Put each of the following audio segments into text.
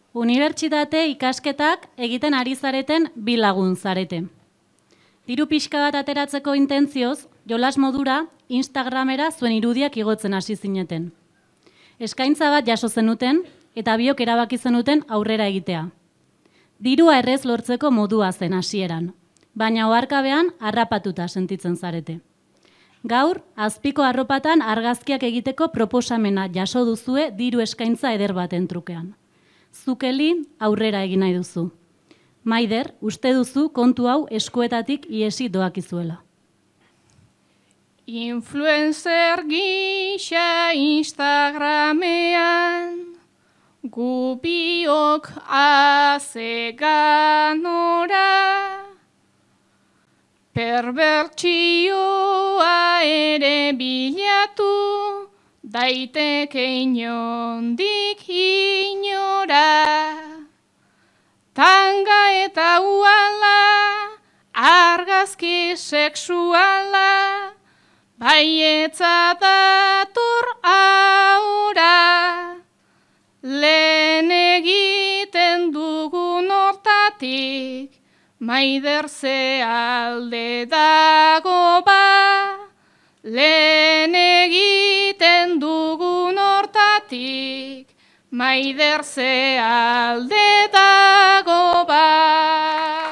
Unibertsitate ikasketak egiten ari zareten bi lagun zarete. Diru pixka bat ateratzeko intentzioz, jolas modura Instagramera zuen irudiak igotzen hasi zineten. Eskaintza bat jaso zenuten eta biok erabaki zenuten aurrera egitea. Dirua errez lortzeko modua zen hasieran, baina oharkabean harrapatuta sentitzen zarete. Gaur, azpiko arropatan argazkiak egiteko proposamena jaso duzue diru eskaintza eder baten trukean. Zukeli aurrera egin nahi duzu. Maider, uste duzu kontu hau eskuetatik iesi doakizuela. Influencer gisa Instagramean, gu biok azeganora, perbertsioa ere bilatu, daiteke inondik inora. Tanga eta uala, argazki sexuala, baietza dator aura. Lehen egiten dugun hortatik, Maider ze alde dago ba. Lehen egiten dugun hortatik, Maider ze alde dago ba.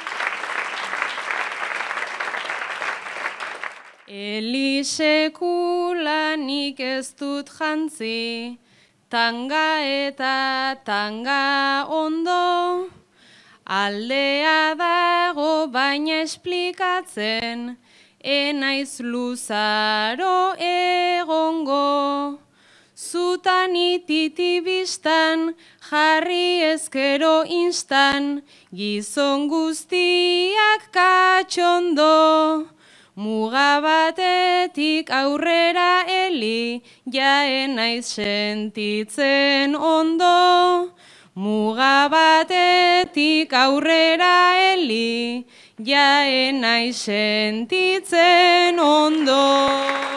Elisekula nik ez dut jantzi, tanga eta tanga ondo, aldea dago baina esplikatzen, enaiz luzaro egongo. Zutan ititibistan, jarri ezkero instan, gizon guztiak katxondo. Muga batetik aurrera eli, jaen naiz sentitzen ondo. Muga batetik aurrera eli, jaen naiz sentitzen ondo.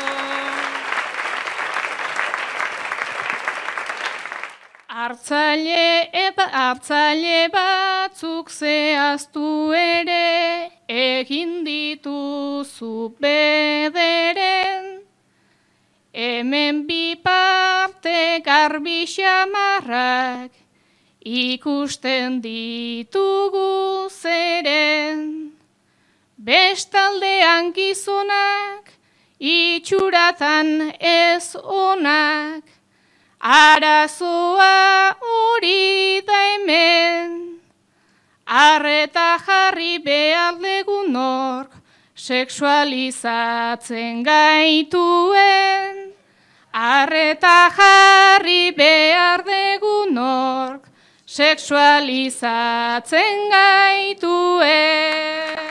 Hartzaile batzuk zehaztu ere, egin dituzu bederen. Hemen bi parte garbi xamarrak, ikusten ditugu zeren. Bestaldean gizonak, itxuratan ez onak, arazoa hori da hemen. Arreta jarri behar dugun nork, sexualizatzen gaituen. Arreta jarri behar dugun nork, sexualizatzen gaituen.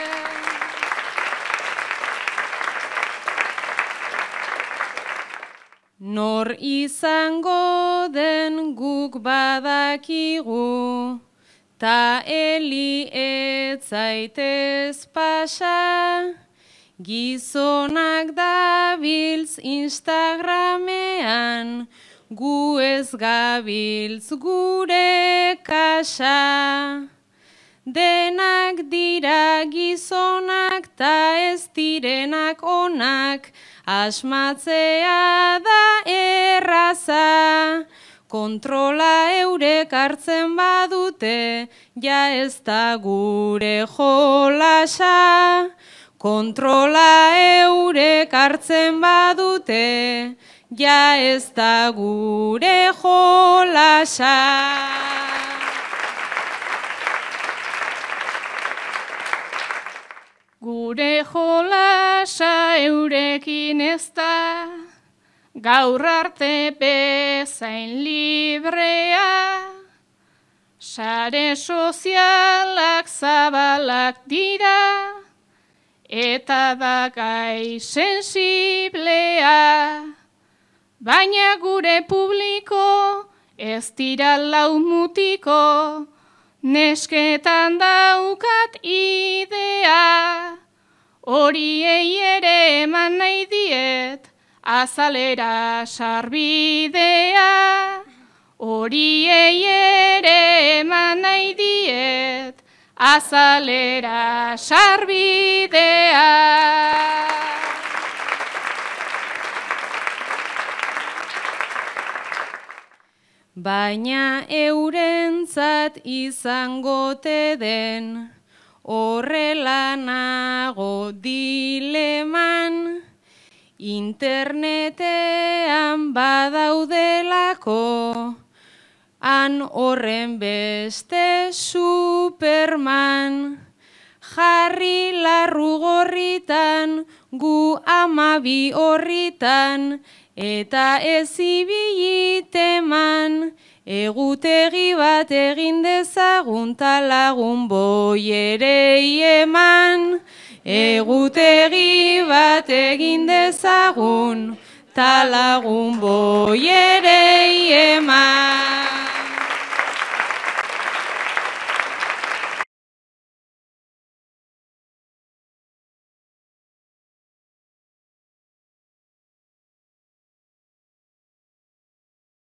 Nor izango den guk badakigu, ta eli ez zaitez pasa, gizonak dabiltz Instagramean, gu ez gabiltz gure kasa. Denak dira gizonak ta ez direnak onak, asmatzea da erraza. Kontrola eurek hartzen badute, ja ez da gure jolasa. Kontrola eurek hartzen badute, ja ez da gure jolasa. Gure jolasa eurekin ez da, gaur arte bezain librea. Sare sozialak zabalak dira, eta da gai sensiblea. Baina gure publiko ez dira lau mutiko, nesketan daukat idea. Horiei ere eman nahi diet, azalera sarbidea. Horiei ere azalera sarbidea. Baina eurentzat izangote den, horrela nago dileman, internetean badaudelako, han horren beste Superman, jarri larru gorritan, gu 12 horritan, eta ez ibiliteman, egutegi bat egin dezagun talagun boierei eman. Egutegi bat egin dezagun talagun boierei eman.